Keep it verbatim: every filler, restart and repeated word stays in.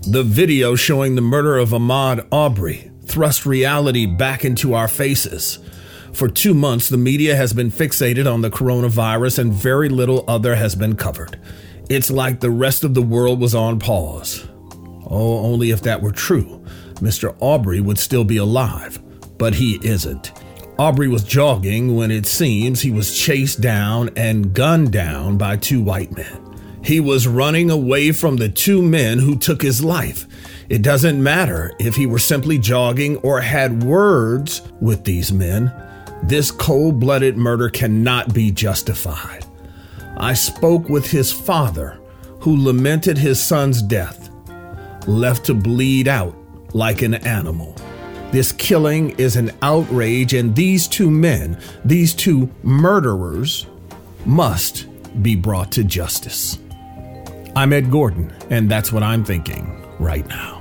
The video showing the murder of Ahmaud Arbery thrust reality back into our faces. For two months, the media has been fixated on the coronavirus and very little other has been covered. It's like the rest of the world was on pause. Oh, only if that were true, Mister Arbery would still be alive, but he isn't. Arbery was jogging when it seems he was chased down and gunned down by two white men. He was running away from the two men who took his life. It doesn't matter if he were simply jogging or had words with these men. This cold-blooded murder cannot be justified. I spoke with his father, who lamented his son's death, left to bleed out like an animal. This killing is an outrage, and these two men, these two murderers, must be brought to justice. I'm Ed Gordon, and that's what I'm thinking right now.